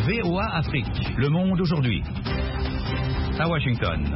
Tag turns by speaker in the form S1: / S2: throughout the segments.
S1: VOA Afrique. Le monde aujourd'hui. À Washington.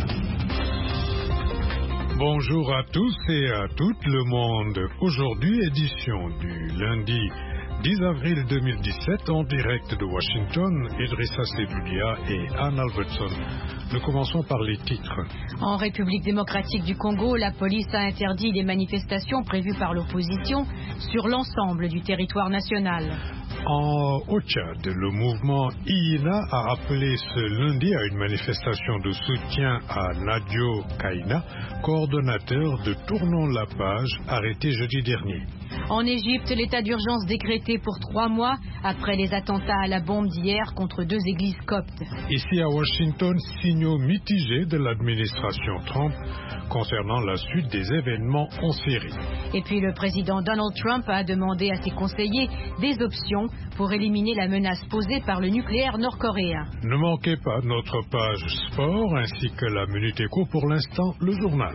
S2: Bonjour à tous et à toutes. Le monde aujourd'hui, édition du lundi 10 avril 2017, en direct de Washington, Idrissa Seloudia et Anne Albertson. Nous commençons par les titres.
S3: En République démocratique du Congo, la police a interdit les manifestations prévues par l'opposition sur l'ensemble du territoire national.
S2: Au Tchad, le mouvement IINA a rappelé ce lundi à une manifestation de soutien à Nadio Kaina, coordonnateur de Tournons la page, arrêté jeudi dernier.
S3: En Égypte, l'état d'urgence décrété pour 3 mois après les attentats à la bombe d'hier contre 2 églises coptes.
S2: Ici à Washington, signaux mitigés de l'administration Trump concernant la suite des événements en Syrie.
S3: Et puis le président Donald Trump a demandé à ses conseillers des options pour éliminer la menace posée par le nucléaire nord-coréen.
S2: Ne manquez pas notre page sport ainsi que la Minute Éco, pour l'instant le journal.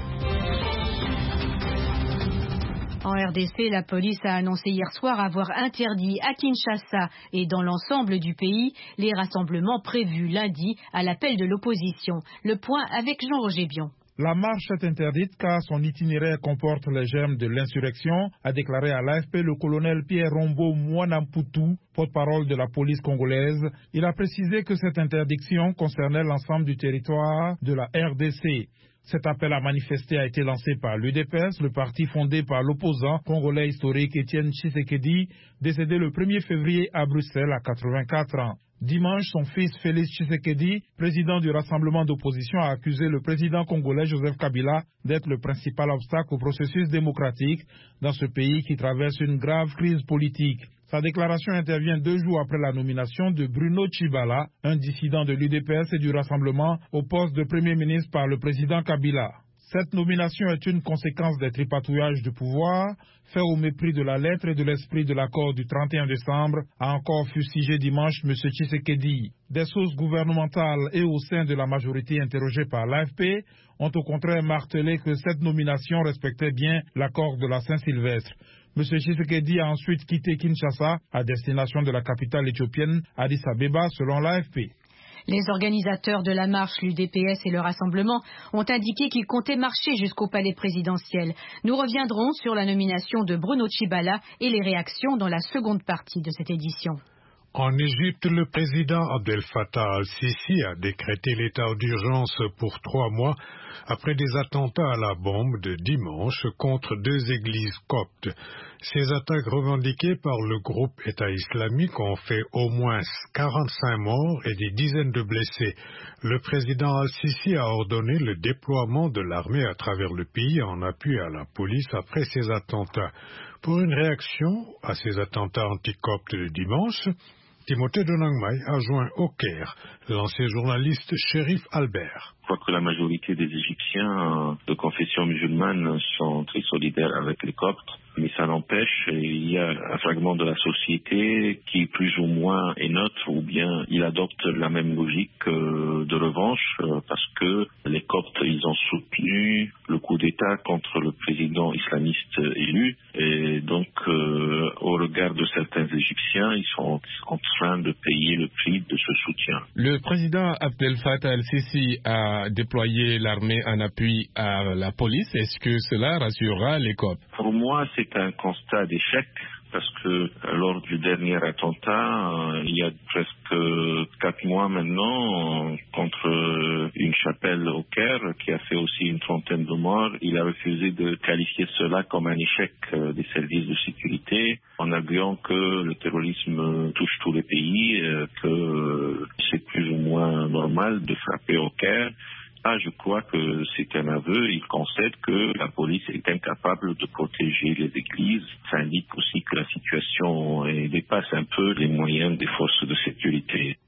S3: En RDC, la police a annoncé hier soir avoir interdit à Kinshasa et dans l'ensemble du pays les rassemblements prévus lundi à l'appel de l'opposition. Le point avec Jean-Roger Bion.
S4: La marche est interdite car son itinéraire comporte les germes de l'insurrection, a déclaré à l'AFP le colonel Pierre Rombo Mwanamputu, porte-parole de la police congolaise. Il a précisé que cette interdiction concernait l'ensemble du territoire de la RDC. Cet appel à manifester a été lancé par l'UDPS, le parti fondé par l'opposant congolais historique Étienne Tshisekedi, décédé le 1er février à Bruxelles à 84 ans. Dimanche, son fils Félix Tshisekedi, président du rassemblement d'opposition, a accusé le président congolais Joseph Kabila d'être le principal obstacle au processus démocratique dans ce pays qui traverse une grave crise politique. Sa déclaration intervient 2 jours après la nomination de Bruno Tshibala, un dissident de l'UDPS et du Rassemblement, au poste de Premier ministre par le président Kabila. Cette nomination est une conséquence des tripatouillages du pouvoir, fait au mépris de la lettre et de l'esprit de l'accord du 31 décembre, a encore fustigé dimanche M. Tshisekedi. Des sources gouvernementales et au sein de la majorité interrogée par l'AFP ont au contraire martelé que cette nomination respectait bien l'accord de la Saint-Sylvestre. M. Tshisekedi a ensuite quitté Kinshasa à destination de la capitale éthiopienne Addis Abeba, selon l'AFP.
S3: Les organisateurs de la marche, l'UDPS et le Rassemblement, ont indiqué qu'ils comptaient marcher jusqu'au palais présidentiel. Nous reviendrons sur la nomination de Bruno Tshibala et les réactions dans la seconde partie de cette édition.
S2: En Égypte, le président Abdel Fattah al-Sisi a décrété l'état d'urgence pour 3 mois après des attentats à la bombe de dimanche contre 2 églises coptes. Ces attaques revendiquées par le groupe État islamique ont fait au moins 45 morts et des dizaines de blessés. Le président al-Sisi a ordonné le déploiement de l'armée à travers le pays en appui à la police après ces attentats. Pour une réaction à ces attentats anticoptes de dimanche, Timothée Donangmai a joint au Caire l'ancien journaliste Chérif Albert.
S5: Je crois que la majorité des Égyptiens de confession musulmane sont très solidaires avec les Coptes, mais ça n'empêche, il y a un fragment de la société qui plus ou moins est neutre, ou bien il adopte la même logique de revanche, parce que les Coptes, ils ont soutenu le coup d'État contre le président islamiste élu, et donc au regard de certains Égyptiens, ils sont en train de payer le prix de ce soutien.
S6: Le président Abdel Fattah al-Sisi a déployé l'armée en appui à la police. Est-ce que cela rassurera les Coptes?
S5: Pour moi, c'est un constat d'échec, parce que lors du dernier attentat, il y a presque 4 mois maintenant, contre une chapelle au Caire, qui a fait aussi une trentaine de morts, il a refusé de qualifier cela comme un échec des services de sécurité, en arguant que le terrorisme touche tous les pays, que c'est plus ou moins normal de frapper au Caire. Je crois que c'est un aveu. Il concède que la police est incapable de protéger les églises. Ça indique aussi que la situation dépasse un peu les moyens des forces de sécurité.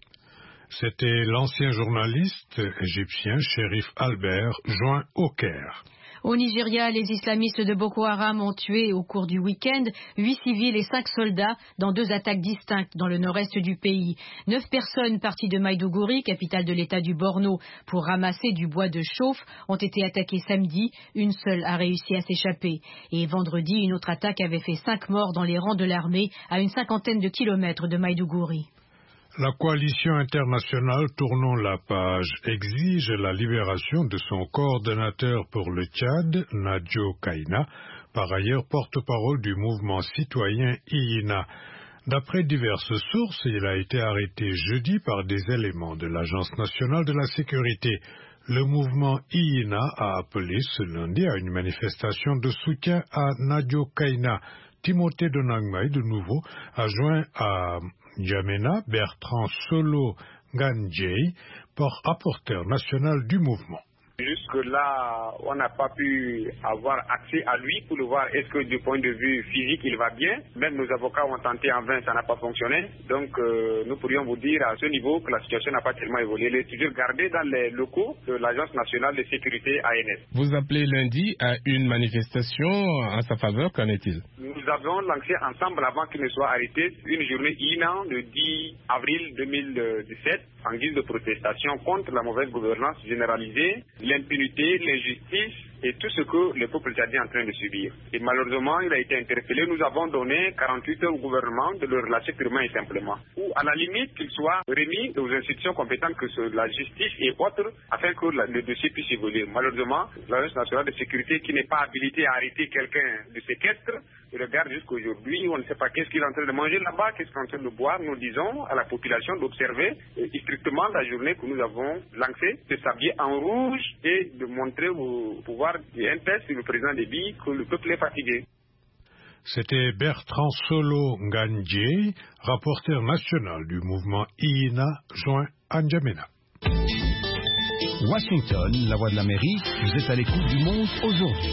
S2: C'était l'ancien journaliste égyptien Chérif Albert, joint au Caire.
S3: Au Nigeria, les islamistes de Boko Haram ont tué au cours du week-end 8 civils et 5 soldats dans 2 attaques distinctes dans le nord-est du pays. 9 personnes parties de Maïdougouri, capitale de l'état du Borno, pour ramasser du bois de chauffe ont été attaquées samedi. Une seule a réussi à s'échapper. Et vendredi, une autre attaque avait fait 5 morts dans les rangs de l'armée à une 50aine de kilomètres de Maïdougouri.
S2: La coalition internationale Tournons la page exige la libération de son coordonnateur pour le Tchad, Nadio Kaina, par ailleurs porte-parole du mouvement citoyen IINA. D'après diverses sources, il a été arrêté jeudi par des éléments de l'Agence nationale de la sécurité. Le mouvement IINA a appelé ce lundi à une manifestation de soutien à Nadio Kaina. Timothée Donangmai, de nouveau, a joint à N'Djamena Bertrand Solo Nganjei, rapporteur national du mouvement.
S7: Jusque-là, on n'a pas pu avoir accès à lui pour le voir est-ce que du point de vue physique il va bien. Même nos avocats ont tenté en vain, ça n'a pas fonctionné. Donc nous pourrions vous dire à ce niveau que la situation n'a pas tellement évolué. Il est toujours gardé dans les locaux de l'Agence nationale de sécurité ANS.
S6: Vous appelez lundi à une manifestation en sa faveur, qu'en est-il?
S7: Nous avons lancé ensemble, avant qu'il ne soit arrêté, une journée IINA le 10 avril 2017 en guise de protestation contre la mauvaise gouvernance généralisée, l'impunité, l'injustice et tout ce que le peuple tchadien est en train de subir. Et malheureusement, il a été interpellé. Nous avons donné 48 heures au gouvernement de le relâcher purement et simplement. Ou à la limite qu'il soit remis aux institutions compétentes que sont la justice et autres, afin que le dossier puisse évoluer. Malheureusement, l'Agence nationale de sécurité qui n'est pas habilitée à arrêter quelqu'un de séquestre, il regarde jusqu'aujourd'hui, on ne sait pas qu'est-ce qu'il est en train de manger là-bas, qu'est-ce qu'il est en train de boire. Nous disons à la population d'observer strictement la journée que nous avons lancée, de s'habiller en rouge et de montrer au pouvoir du NPS et le président Déby que le peuple est fatigué.
S2: C'était Bertrand Solo Nganjei, rapporteur national du mouvement IINA, joint à N'Djamena.
S1: Washington, la voix de l'Amérique, vous êtes à l'écoute du monde aujourd'hui.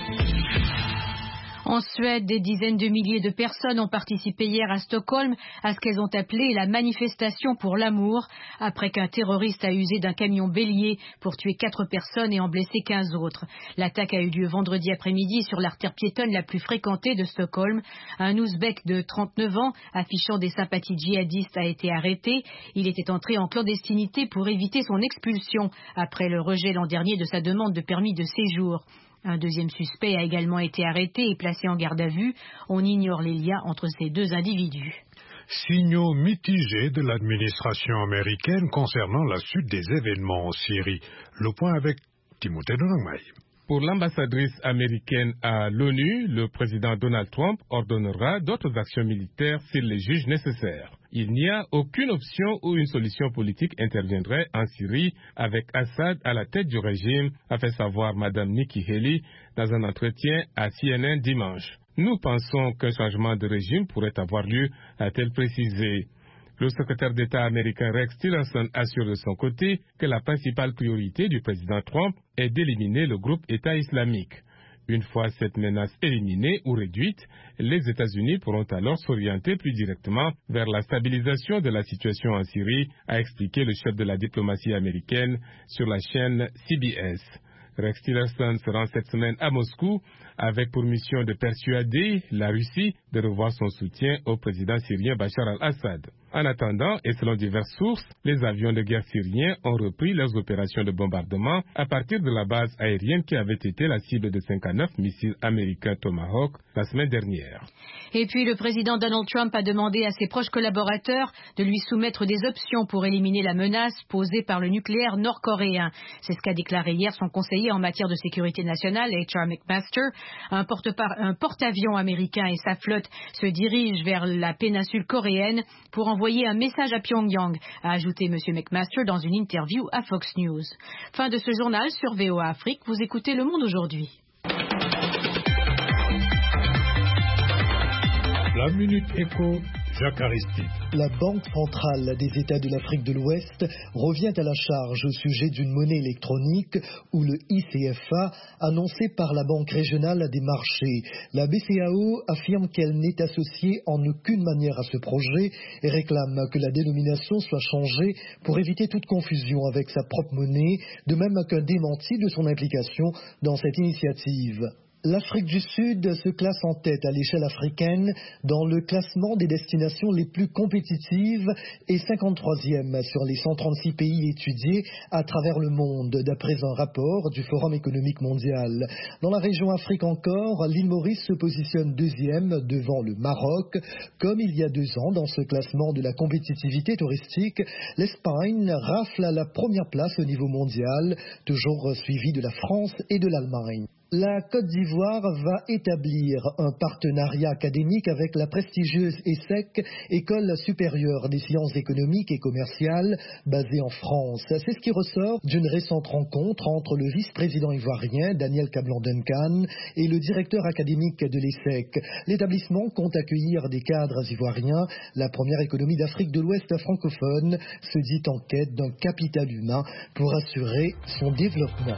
S3: En Suède, des dizaines de milliers de personnes ont participé hier à Stockholm à ce qu'elles ont appelé la manifestation pour l'amour, après qu'un terroriste a usé d'un camion bélier pour tuer 4 personnes et en blesser 15 autres. L'attaque a eu lieu vendredi après-midi sur l'artère piétonne la plus fréquentée de Stockholm. Un Ouzbek de 39 ans, affichant des sympathies djihadistes, a été arrêté. Il était entré en clandestinité pour éviter son expulsion après le rejet l'an dernier de sa demande de permis de séjour. Un deuxième suspect a également été arrêté et placé en garde à vue. On ignore les liens entre ces deux individus.
S2: Signaux mitigés de l'administration américaine concernant la suite des événements en Syrie. Le point avec Timothée Donangmai.
S6: Pour l'ambassadrice américaine à l'ONU, le président Donald Trump ordonnera d'autres actions militaires s'il les juge nécessaires. Il n'y a aucune option où une solution politique interviendrait en Syrie avec Assad à la tête du régime, a fait savoir Mme Nikki Haley dans un entretien à CNN dimanche. Nous pensons qu'un changement de régime pourrait avoir lieu, a-t-elle précisé. Le secrétaire d'État américain Rex Tillerson assure de son côté que la principale priorité du président Trump est d'éliminer le groupe État islamique. Une fois cette menace éliminée ou réduite, les États-Unis pourront alors s'orienter plus directement vers la stabilisation de la situation en Syrie, a expliqué le chef de la diplomatie américaine sur la chaîne CBS. Rex Tillerson se rend cette semaine à Moscou avec pour mission de persuader la Russie de revoir son soutien au président syrien Bachar al-Assad. En attendant, et selon diverses sources, les avions de guerre syriens ont repris leurs opérations de bombardement à partir de la base aérienne qui avait été la cible de 59 missiles américains Tomahawk la semaine dernière.
S3: Et puis le président Donald Trump a demandé à ses proches collaborateurs de lui soumettre des options pour éliminer la menace posée par le nucléaire nord-coréen. C'est ce qu'a déclaré hier son conseiller en matière de sécurité nationale, H.R. McMaster. Un porte-avions américain et sa flotte se dirigent vers la péninsule coréenne pour envoyer un message à Pyongyang, a ajouté M. McMaster dans une interview à Fox News. Fin de ce journal sur VOA Afrique. Vous écoutez Le Monde aujourd'hui.
S2: La Minute Éco, Jacques Aristide.
S8: La Banque centrale des États de l'Afrique de l'Ouest revient à la charge au sujet d'une monnaie électronique, ou le ICFA, annoncé par la Banque régionale des marchés. La BCAO affirme qu'elle n'est associée en aucune manière à ce projet et réclame que la dénomination soit changée pour éviter toute confusion avec sa propre monnaie, de même qu'un démenti de son implication dans cette initiative. L'Afrique du Sud se classe en tête à l'échelle africaine dans le classement des destinations les plus compétitives et 53e sur les 136 pays étudiés à travers le monde, d'après un rapport du Forum économique mondial. Dans la région Afrique encore, l'île Maurice se positionne deuxième devant le Maroc. Comme il y a 2 ans dans ce classement de la compétitivité touristique, l'Espagne rafle à la première place au niveau mondial, toujours suivi de la France et de l'Allemagne. La Côte d'Ivoire va établir un partenariat académique avec la prestigieuse ESSEC, École supérieure des sciences économiques et commerciales, basée en France. C'est ce qui ressort d'une récente rencontre entre le vice-président ivoirien, Daniel Kablan-Duncan, et le directeur académique de l'ESSEC. L'établissement compte accueillir des cadres ivoiriens. La première économie d'Afrique de l'Ouest francophone se dit en quête d'un capital humain pour assurer son développement.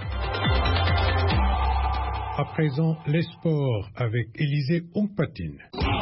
S2: À présent, les sports avec Élisée Onkpatine.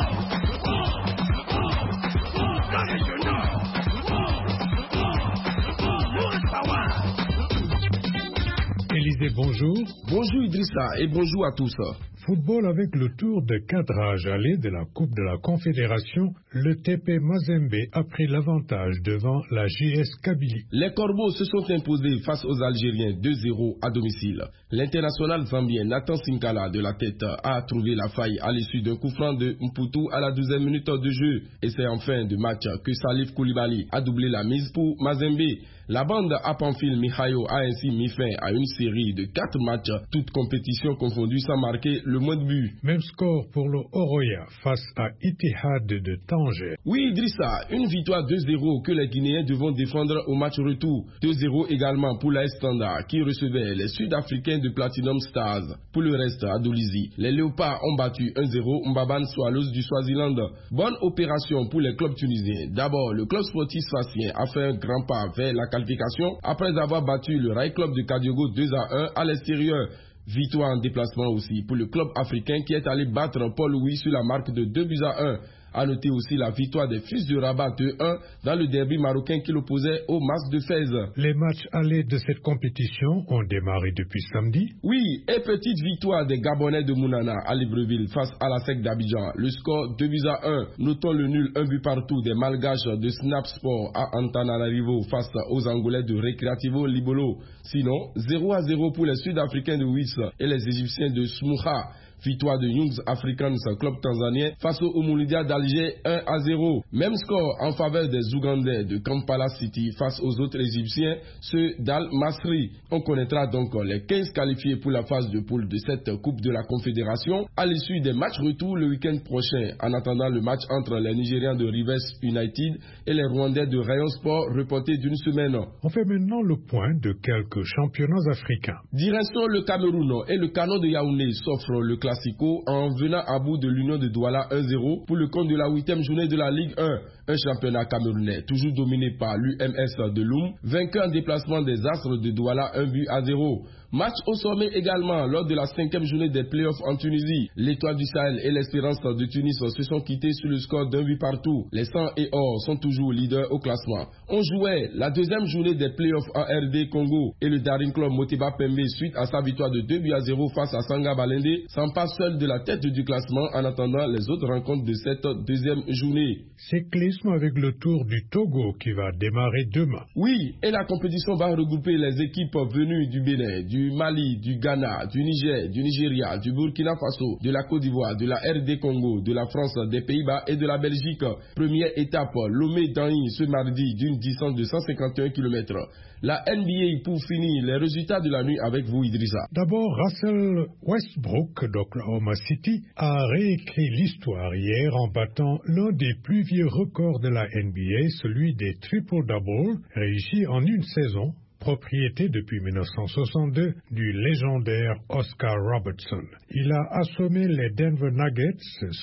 S2: Élisée, bonjour.
S9: Bonjour Idrissa et bonjour à tous.
S2: Football avec le tour de cadrage aller de la Coupe de la Confédération, le TP Mazembe a pris l'avantage devant la JS Kabylie.
S9: Les Corbeaux se sont imposés face aux Algériens 2-0 à domicile. L'international zambien Nathan Sinkala de la tête a trouvé la faille à l'issue d'un coup franc de Mputu à la 12e minute de jeu. Et c'est en fin de match que Salif Koulibaly a doublé la mise pour Mazembe. La bande à Pamphile Mihayo a ainsi mis fin à une série de 4 matchs, toutes compétitions confondues sans marquer le moins de buts.
S2: Même score pour le Oroya face à Ittihad de Tanger.
S9: Oui Idrissa, une victoire 2-0 que les Guinéens devront défendre au match retour. 2-0 également pour l'AS Standard qui recevait les Sud-Africains de Platinum Stars. Pour le reste, à Dolisie, les Léopards ont battu 1-0 Mbaban Swallows du Swaziland. Bonne opération pour les clubs tunisiens. D'abord, le club sportif sfaxien a fait un grand pas vers la qualification après avoir battu le Rail Club de Kadiogo 2-1 à l'extérieur. Victoire en déplacement aussi pour le club africain qui est allé battre Paul-Louis sur la marque de 2-1. A noter aussi la victoire des Fils du Rabat 2-1 dans le derby marocain qui l'opposait au Mas de Fès.
S2: Les matchs allés de cette compétition ont démarré depuis samedi.
S9: Oui, et petite victoire des Gabonais de Mounana à Libreville face à la SEC d'Abidjan. Le score 2-1. Notons le nul 1 but partout des Malgaches de Snap Sport à Antananarivo face aux Angolais de Recreativo Libolo. Sinon, 0-0 pour les Sud-Africains de Wiss et les Égyptiens de Smoucha. Victoire de Youngs Africans, club tanzanien, face au Moulidia d'Alger 1-0. Même score en faveur des Ougandais de Kampala City face aux autres Égyptiens, ceux d'Al Masri. On connaîtra donc les 15 qualifiés pour la phase de poule de cette Coupe de la Confédération à l'issue des matchs retour le week-end prochain. En attendant le match entre les Nigérians de Rivers United et les Rwandais de Rayon Sport reporté d'une semaine.
S2: On fait maintenant le point de quelques championnats africains.
S9: Direction le Cameroun et le Canon de Yaoundé s'offre le classico en venant à bout de l'Union de Douala 1-0 pour le compte de la 8e journée de la Ligue 1. Un championnat camerounais toujours dominé par l'UMS de Loum, vainqueur en déplacement des Astres de Douala 1-0. Match au sommet également lors de la 5e journée des playoffs en Tunisie. L'Étoile du Sahel et l'Espérance de Tunis se sont quittés sur le score d'un but partout. Les 100 et or sont toujours leaders au classement. On jouait la 2e journée des playoffs en RD Congo et le Daring Club Moteba Pembe suite à sa victoire de 2-0 face à Sanga Balende s'en passe seul de la tête du classement en attendant les autres rencontres de cette 2e journée.
S2: Cyclisme avec le Tour du Togo qui va démarrer demain.
S9: Oui, et la compétition va regrouper les équipes venues du Bénin, du Mali, du Ghana, du Niger, du Nigeria, du Burkina Faso, de la Côte d'Ivoire, de la RD Congo, de la France, des Pays-Bas et de la Belgique. Première étape, Lomé-Danyi ce mardi d'une distance de 151 km. La NBA pour finir, les résultats de la nuit avec vous Idrissa.
S2: D'abord, Russell Westbrook d'Oklahoma City a réécrit l'histoire hier en battant l'un des plus vieux records de la NBA, celui des triple-double réussis en une saison, propriété depuis 1962 du légendaire Oscar Robertson. Il a assommé les Denver Nuggets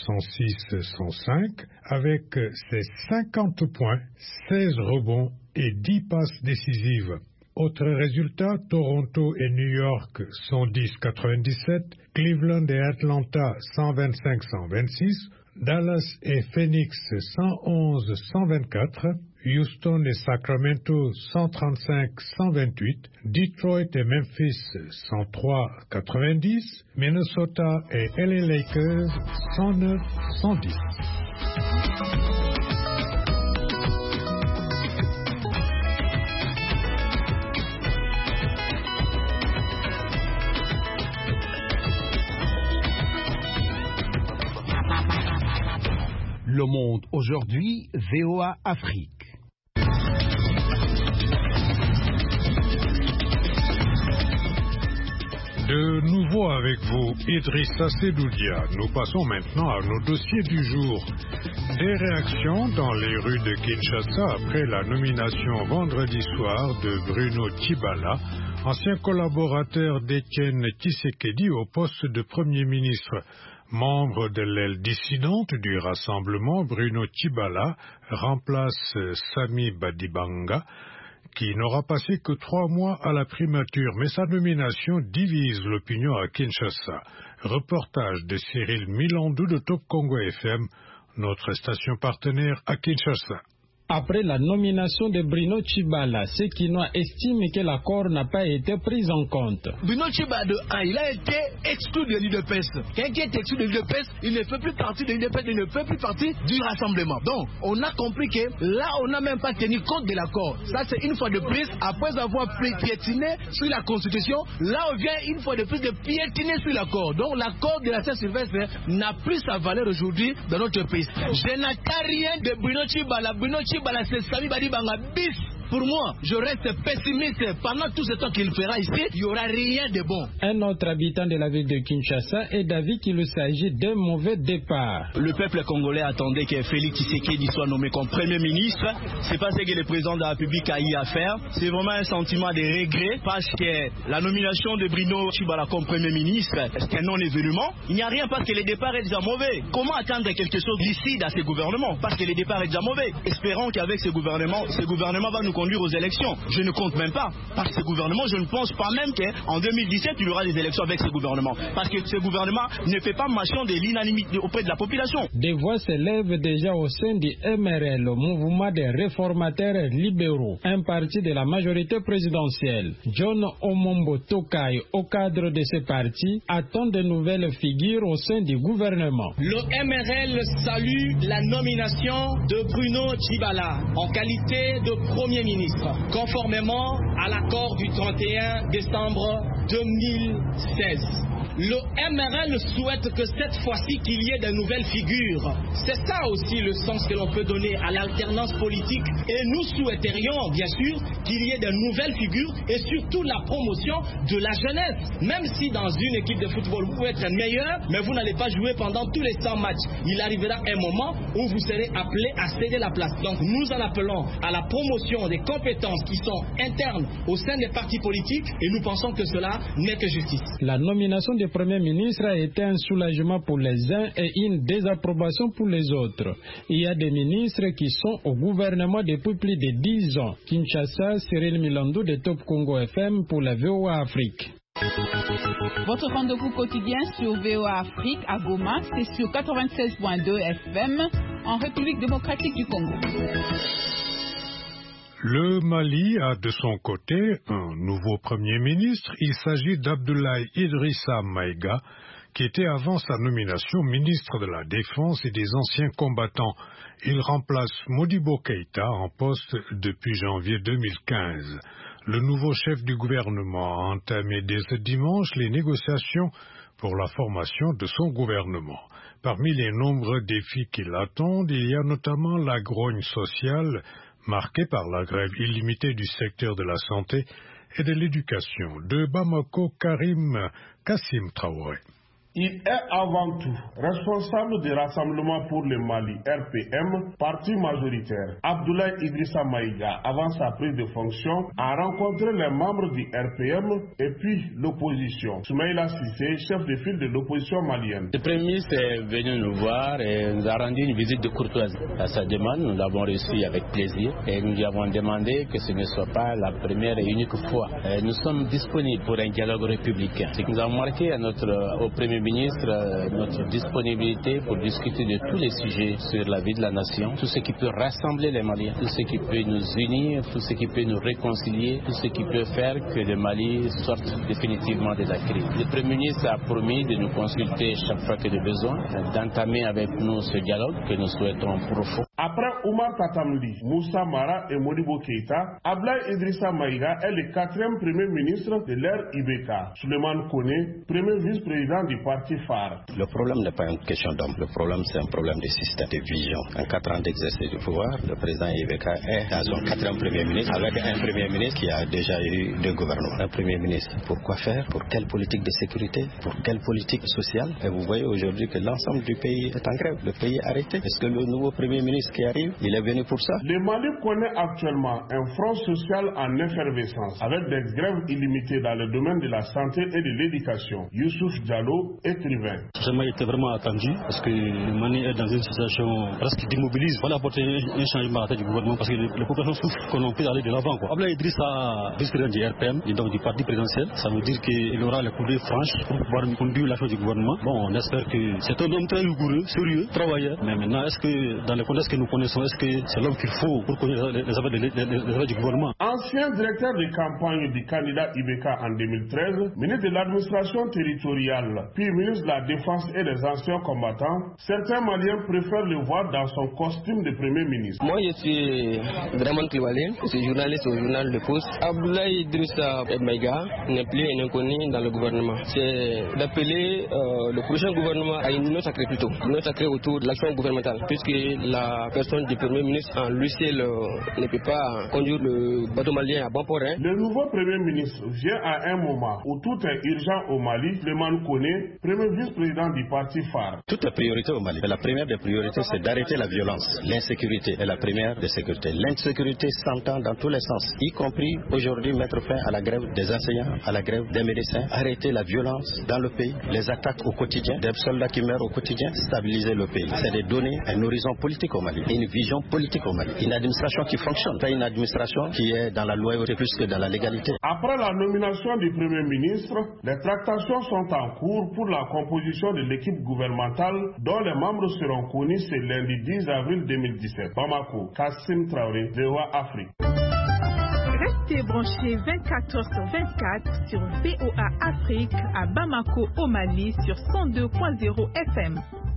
S2: 106-105 avec ses 50 points, 16 rebonds et 10 passes décisives. Autres résultats, Toronto et New York 110-97, Cleveland et Atlanta 125-126, Dallas et Phoenix 111-124, Houston et Sacramento 135-128, Detroit et Memphis 103-90, Minnesota et LA Lakers 109-110.
S10: Le Monde aujourd'hui, VOA Afrique.
S2: De nouveau avec vous, Idrissa Sedoudia. Nous passons maintenant à nos dossiers du jour. Des réactions dans les rues de Kinshasa après la nomination vendredi soir de Bruno Tshibala, ancien collaborateur d'Étienne Tshisekedi au poste de Premier ministre. Membre de l'aile dissidente du rassemblement, Bruno Tshibala remplace Sami Badibanga, qui n'aura passé que 3 mois à la primature, mais sa nomination divise l'opinion à Kinshasa. Reportage de Cyril Milandou de Top Congo FM, notre station partenaire à Kinshasa.
S11: Après la nomination de Bruno Tshibala, ceux qui estiment que l'accord n'a pas été pris en compte.
S12: Bruno Tshibala, il a été exclu de l'UDPS. Quelqu'un qui est exclu de l'UDPS, il ne fait plus partie de l'UDPS, il ne fait plus partie du rassemblement. Donc, on a compris que là, on n'a même pas tenu compte de l'accord. Ça, c'est une fois de plus, après avoir piétiné sur la Constitution, là, on vient une fois de plus de piétiner sur l'accord. Donc, l'accord de la Saint-Sylvestre n'a plus sa valeur aujourd'hui dans notre pays. Je n'attends rien de Bruno Tshibala. Bruno Tshibala, c'est Sami Badibanga bis. Pour moi, je reste pessimiste. Pendant tout ce temps qu'il fera ici, il n'y aura rien de bon.
S11: Un autre habitant de la ville de Kinshasa est d'avis qu'il s'agit d'un mauvais départ.
S12: Le peuple congolais attendait que Félix Tshisekedi soit nommé comme Premier ministre. C'est pas ce que le président de la République a eu à faire. C'est vraiment un sentiment de regret parce que la nomination de Bruno Tshibala comme Premier ministre, c'est un non-événement. Il n'y a rien parce que le départ est déjà mauvais. Comment attendre quelque chose d'ici dans ce gouvernement? Parce que le départ est déjà mauvais. Espérons qu'avec ce gouvernement va nous conduire aux élections. Je ne compte même pas. Parce que ce gouvernement, je ne pense pas même qu'en 2017, il y aura des élections avec ce gouvernement. Parce que ce gouvernement ne fait pas mention de l'unanimité auprès de la population.
S11: Des voix s'élèvent déjà au sein du MRL, le mouvement des réformateurs libéraux, un parti de la majorité présidentielle. John Omombo Tokai, au cadre de ce parti, attend de nouvelles figures au sein du gouvernement.
S13: Le MRL salue la nomination de Bruno Tshibala en qualité de Premier ministre, conformément à l'accord du 31 décembre 2016. Le MRL souhaite que cette fois-ci qu'il y ait de nouvelles figures. C'est ça aussi le sens que l'on peut donner à l'alternance politique. Et nous souhaiterions bien sûr qu'il y ait de nouvelles figures et surtout la promotion de la jeunesse. Même si dans une équipe de football vous pouvez être meilleur, mais vous n'allez pas jouer pendant tous les 100 matchs. Il arrivera un moment où vous serez appelé à céder la place. Donc nous en appelons à la promotion des compétences qui sont internes au sein des partis politiques et nous pensons que cela n'est que justice.
S11: La nomination du Premier ministre a été un soulagement pour les uns et une désapprobation pour les autres. Il y a des ministres qui sont au gouvernement depuis plus de 10 ans. Kinshasa, Cyril Milandou de Top Congo FM pour la VOA Afrique.
S14: Votre rendez-vous quotidien sur VOA Afrique à Goma, c'est sur 96.2 FM en République démocratique du Congo.
S2: Le Mali a de son côté un nouveau Premier ministre. Il s'agit d'Abdoulaye Idrissa Maïga, qui était avant sa nomination ministre de la Défense et des anciens combattants. Il remplace Modibo Keïta en poste depuis janvier 2015. Le nouveau chef du gouvernement a entamé dès ce dimanche les négociations pour la formation de son gouvernement. Parmi les nombreux défis qui l'attendent, il y a notamment la grogne sociale marquée par la grève illimitée du secteur de la santé et de l'éducation. De Bamako, Karim Kassim Traoré.
S15: Il est avant tout responsable du Rassemblement pour le Mali, RPM, parti majoritaire. Abdoulaye Idrissa Maïga, avant sa prise de fonction, a rencontré les membres du RPM et puis l'opposition. Soumaïla Cissé, chef de file de l'opposition malienne.
S16: Le Premier ministre est venu nous voir et nous a rendu une visite de courtoisie. À sa demande, nous l'avons reçu avec plaisir et nous lui avons demandé que ce ne soit pas la première et unique fois. Nous sommes disponibles pour un dialogue républicain. Ce que nous avons marqué au Premier ministre notre disponibilité pour discuter de tous les sujets sur la vie de la nation, tout ce qui peut rassembler les Maliens, tout ce qui peut nous unir, tout ce qui peut nous réconcilier, tout ce qui peut faire que le Mali sorte définitivement de la crise. Le Premier ministre a promis de nous consulter chaque fois qu'il y a besoin, d'entamer avec nous ce dialogue que nous souhaitons profond.
S15: Après Oumar Katamli, Moussa Mara et Modibo Keïta, Abdoulaye Idrissa Maïga est le 4e Premier ministre de l'ère IBK. Souleymane Koné, premier vice-président du parti phare.
S17: Le problème n'est pas une question d'homme, le problème c'est un problème de système, de vision. En 4 ans d'exercice du pouvoir, le président IBK est dans son 4e Premier ministre, avec un Premier ministre qui a déjà eu 2 gouvernements. Un Premier ministre, pourquoi faire? Pour quelle politique de sécurité? Pour quelle politique sociale? Et vous voyez aujourd'hui que l'ensemble du pays est en grève, le pays est arrêté. Est-ce que le nouveau Premier ministre qui arrive, il est venu pour ça?
S15: Le Mali connaît actuellement un front social en effervescence, avec des grèves illimitées dans le domaine de la santé et de l'éducation. Youssouf Diallo, écrivain.
S18: Ce sommet était vraiment attendu parce que le Mali est dans une situation presque d'immobilisme. Il faut apporter un changement à la tête du gouvernement parce que les populations souffrent qu'on puisse aller de l'avant. Abdoulaye Idrissa, vice-président du RPM et donc du parti présidentiel, ça veut dire qu'il aura les coulées franches pour pouvoir conduire l'action du gouvernement. Bon, on espère que c'est un homme très rigoureux, sérieux, travailleur. Mais maintenant, est-ce que dans le contexte que nous connaissons, est-ce que c'est l'homme qu'il faut pour connaître les affaires du gouvernement?
S15: Ancien directeur de campagne du candidat IBK en 2013, ministre de l'administration territoriale, puis ministre de la Défense et des anciens combattants, certains Maliens préfèrent le voir dans son costume de Premier ministre.
S19: Moi, je suis Draman Kliwalin, je suis journaliste au journal Le Poste. Abdoulaye Idrissa Maïga n'est plus un inconnu dans le gouvernement. C'est d'appeler le prochain gouvernement à une union sacrée plutôt, une union sacrée autour de l'action gouvernementale, puisque la personne du Premier ministre en lui seul ne peut pas conduire le bateau malien à bon port.
S15: Le nouveau Premier ministre vient à un moment où tout est urgent au Mali. Souleymane Koné, premier vice-président du parti phare.
S17: Tout est priorité au Mali. La première des priorités, c'est d'arrêter la violence. L'insécurité est la première des sécurités. L'insécurité s'entend dans tous les sens, y compris aujourd'hui mettre fin à la grève des enseignants, à la grève des médecins, arrêter la violence dans le pays, les attaques au quotidien, des soldats qui meurent au quotidien, stabiliser le pays. C'est de donner un horizon politique au Mali, une vision politique au Mali, une administration qui fonctionne, pas une administration qui est dans la loyauté plus que dans la légalité.
S15: Après la nomination du Premier ministre, les tractations sont en cours pour la composition de l'équipe gouvernementale dont les membres seront connus ce lundi 10 avril 2017. Bamako, Kassim Traoré, VOA Afrique.
S20: Restez branchés 24h/24 sur VOA Afrique à Bamako au Mali sur 102.0 FM.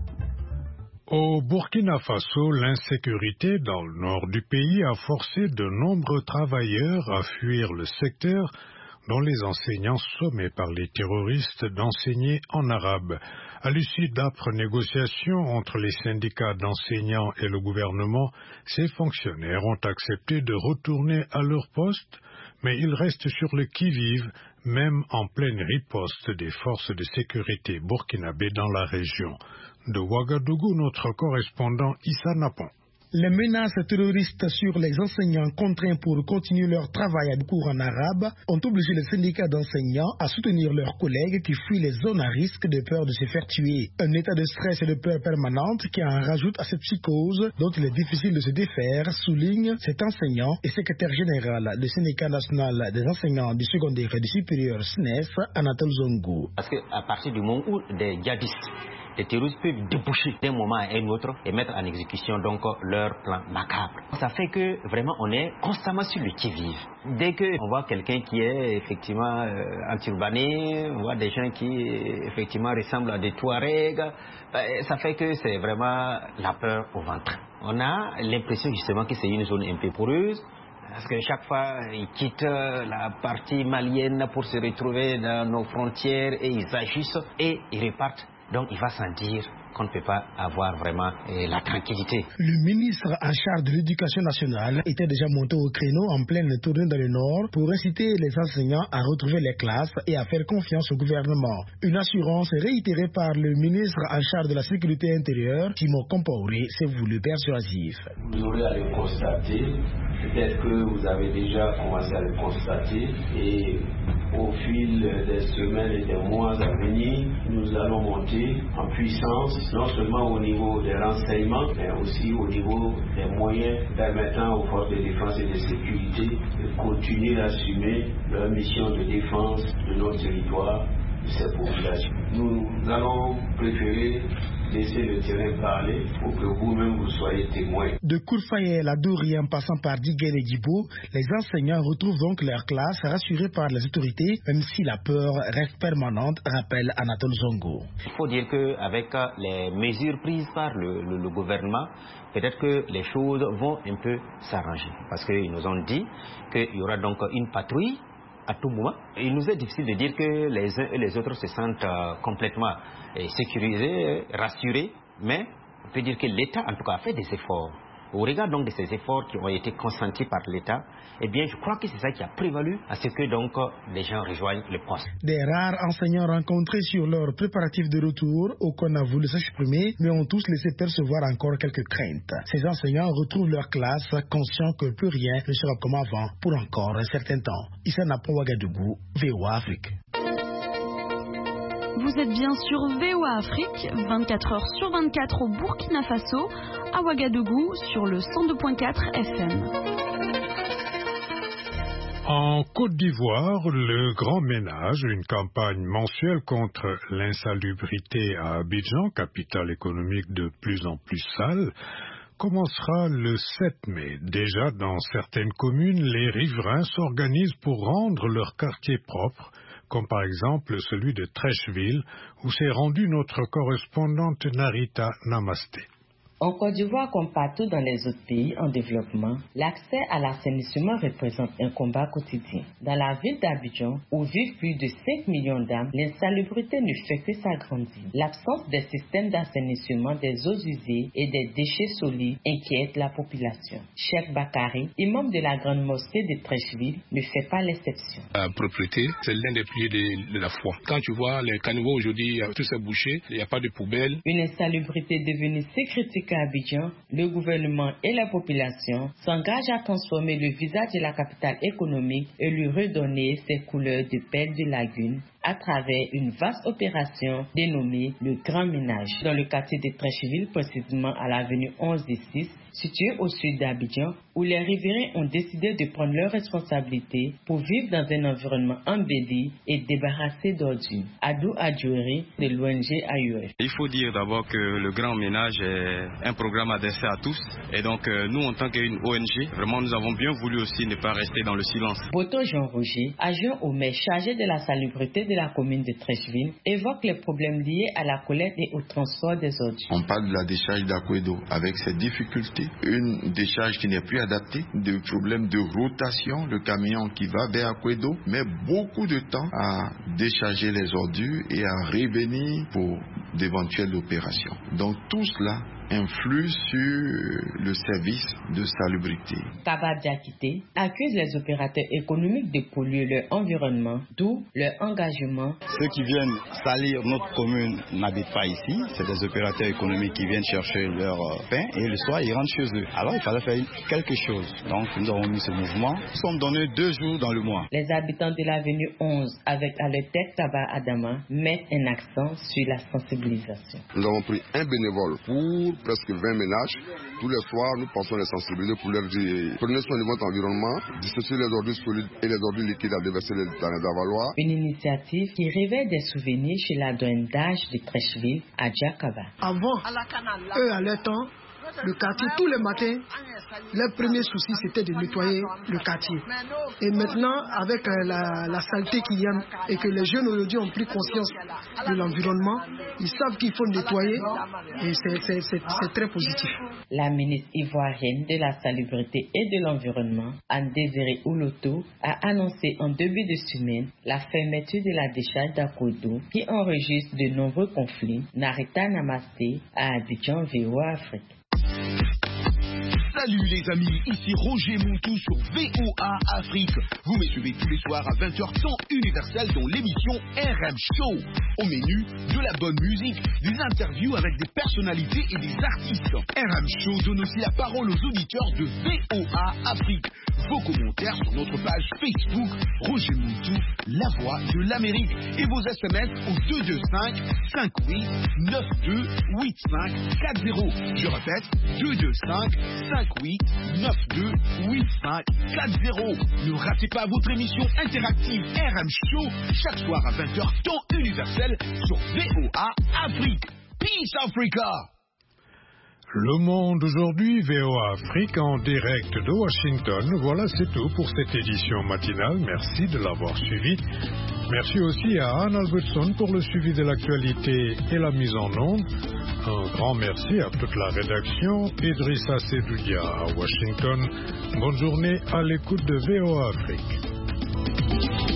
S2: Au Burkina Faso, l'insécurité dans le nord du pays a forcé de nombreux travailleurs à fuir le secteur dont les enseignants sommés par les terroristes d'enseigner en arabe. À l'issue d'âpres négociations entre les syndicats d'enseignants et le gouvernement, ces fonctionnaires ont accepté de retourner à leur poste, mais ils restent sur le qui-vive, même en pleine riposte des forces de sécurité burkinabées dans la région. De Ouagadougou, notre correspondant Issa Napon.
S21: Les menaces terroristes sur les enseignants contraints pour continuer leur travail à cours en arabe ont obligé les syndicats d'enseignants à soutenir leurs collègues qui fuient les zones à risque de peur de se faire tuer. Un état de stress et de peur permanente qui en rajoute à cette psychose dont il est difficile de se défaire, souligne cet enseignant et secrétaire général du syndicat national des enseignants du secondaire et du supérieur SNES, Anatole Zongo.
S22: Parce qu'à partir du moment où des djihadistes, les terroristes peuvent déboucher d'un moment à un autre et mettre en exécution donc leur plan macabre. Ça fait que vraiment on est constamment sur le qui-vive. Dès qu'on voit quelqu'un qui est effectivement enturbané, on voit des gens qui effectivement ressemblent à des Touaregs, ça fait que c'est vraiment la peur au ventre. On a l'impression justement que c'est une zone un peu poreuse. Parce que chaque fois, ils quittent la partie malienne pour se retrouver dans nos frontières et ils agissent et ils repartent. Donc il va sans dire qu'on ne peut pas avoir vraiment la tranquillité.
S21: Le ministre en charge de l'éducation nationale était déjà monté au créneau en pleine tournée dans le Nord pour inciter les enseignants à retrouver les classes et à faire confiance au gouvernement. Une assurance réitérée par le ministre en charge de la sécurité intérieure, Timo Compaoré, s'est voulu persuasif.
S23: Vous aurez à le constater, peut-être que vous avez déjà commencé à le constater et au fil des semaines et des mois à venir, nous allons monter en puissance, non seulement au niveau des renseignements, mais aussi au niveau des moyens permettant aux forces de défense et de sécurité de continuer à assumer leur mission de défense de notre territoire de ces populations. Nous allons préférer laisser le terrain parler pour que vous-même vous soyez témoins.
S21: De Kourfayel à Dori en passant par Diguel et Djibo, les enseignants retrouvent donc leur classe rassurés par les autorités, même si la peur reste permanente, rappelle Anatole Zongo.
S22: Il faut dire qu'avec les mesures prises par le gouvernement, peut-être que les choses vont un peu s'arranger. Parce qu'ils nous ont dit qu'il y aura donc une patrouille à tout moment. Il nous est difficile de dire que les uns et les autres se sentent complètement sécurisés, rassurés, mais on peut dire que l'État en tout cas a fait des efforts. Au regard donc de ces efforts qui ont été consentis par l'État, eh bien je crois que c'est ça qui a prévalu à ce que donc les gens rejoignent le poste.
S21: Des rares enseignants rencontrés sur leurs préparatifs de retour, aucun a voulu s'exprimer, mais ont tous laissé percevoir encore quelques craintes. Ces enseignants retrouvent leur classe conscients que plus rien ne sera comme avant pour encore un certain temps. Issa Napo Ouagadougou, VOA Afrique.
S4: Vous êtes bien sur VOA Afrique, 24 heures sur 24 au Burkina Faso, à Ouagadougou sur le 102.4 FM.
S2: En Côte d'Ivoire, le Grand Ménage, une campagne mensuelle contre l'insalubrité à Abidjan, capitale économique de plus en plus sale, commencera le 7 mai. Déjà, dans certaines communes, les riverains s'organisent pour rendre leur quartier propre, comme par exemple celui de Trècheville, où s'est rendue notre correspondante Narita Namasté.
S5: En Côte d'Ivoire, comme partout dans les autres pays en développement, l'accès à l'assainissement représente un combat quotidien. Dans la ville d'Abidjan, où vivent plus de 5 millions d'âmes, l'insalubrité ne fait que s'agrandir. L'absence des systèmes d'assainissement des eaux usées et des déchets solides inquiète la population. Cheikh Bakari, imam de la grande mosquée de Trècheville, ne fait pas l'exception.
S7: La propreté, c'est l'un des piliers de la foi. Quand tu vois les caniveaux aujourd'hui, tout s'est bouché, il n'y a pas de poubelle.
S5: Une insalubrité devenue si critique à Abidjan, le gouvernement et la population s'engagent à transformer le visage de la capitale économique et lui redonner ses couleurs de perles de lagune à travers une vaste opération dénommée le Grand Ménage. Dans le quartier de Trècheville, précisément à l'avenue 11 et 6, situé au sud d'Abidjan, où les riverains ont décidé de prendre leurs responsabilités pour vivre dans un environnement embelli et débarrassé d'ordures. Adou Adjouri de l'ONG AUF.
S24: Il faut dire d'abord que le Grand Ménage est un programme adressé à tous. Et donc nous, en tant qu'une ONG, vraiment nous avons bien voulu aussi ne pas rester dans le silence.
S5: Boto Jean Roger, adjoint au maire chargé de la salubrité de la commune de Trècheville, évoque les problèmes liés à la collecte et au transport des ordures.
S25: On parle de la décharge d'Aquedo avec ses difficultés. Une décharge qui n'est plus adaptée, des problèmes de rotation, le camion qui va vers Aquedo met beaucoup de temps à décharger les ordures et à revenir pour d'éventuelles opérations. Donc tout cela influe sur le service de salubrité.
S5: Kaba Diakité accuse les opérateurs économiques de polluer leur environnement, d'où leur engagement.
S26: Ceux qui viennent salir notre commune n'habitent pas ici, c'est des opérateurs économiques qui viennent chercher leur pain et le soir ils rentrent chez eux. Alors il fallait faire quelque chose. Donc nous avons mis ce mouvement. Nous sommes donnés 2 jours dans le mois.
S5: Les habitants de l'avenue 11 avec à leur tête Kaba Adama mettent un accent sur la sensibilisation.
S27: Nous avons pris un bénévole pour presque 20 ménages. Tous les soirs, nous passons les sensibiliser pour leur dire prenez soin de votre environnement, dissociez les ordures solides et les ordures liquides à déverser dans les avaloirs.
S5: Une initiative qui réveille des souvenirs chez la doyenne d'âge de Trècheville à Djakaba.
S28: Avant, eux à leur temps, le quartier, tous les matins, leur premier souci c'était de nettoyer le quartier. Et maintenant, avec la saleté qu'il y a et que les jeunes aujourd'hui ont pris conscience de l'environnement, ils savent qu'il faut nettoyer et c'est très positif.
S5: La ministre ivoirienne de la salubrité et de l'environnement, Anne-Désirée Ouloto, a annoncé en début de semaine la fermeture de la décharge d'Akodo qui enregistre de nombreux conflits. Narita Namasté à Abidjan, VOA Afrique.
S29: Salut les amis, ici Roger Montou sur VOA Afrique. Vous me suivez tous les soirs à 20h temps universel dans l'émission RM Show. Au menu, de la bonne musique, des interviews avec des personnalités et des artistes. RM Show donne aussi la parole aux auditeurs de VOA Afrique. Vos commentaires sur notre page Facebook, Roger Montou, la voix de l'Amérique. Et vos SMS au 225 58 92 85 40. Je répète, 225 58 88-92-8540. Ne ratez pas votre émission interactive RM Show chaque soir à 20h temps universel sur VOA Afrique. Peace Africa!
S2: Le Monde aujourd'hui, VOA Afrique en direct de Washington. Voilà, c'est tout pour cette édition matinale. Merci de l'avoir suivi. Merci aussi à Anne Albertson pour le suivi de l'actualité et la mise en onde. Un grand merci à toute la rédaction. Idrissa Sedoudia à Washington. Bonne journée à l'écoute de VOA Afrique.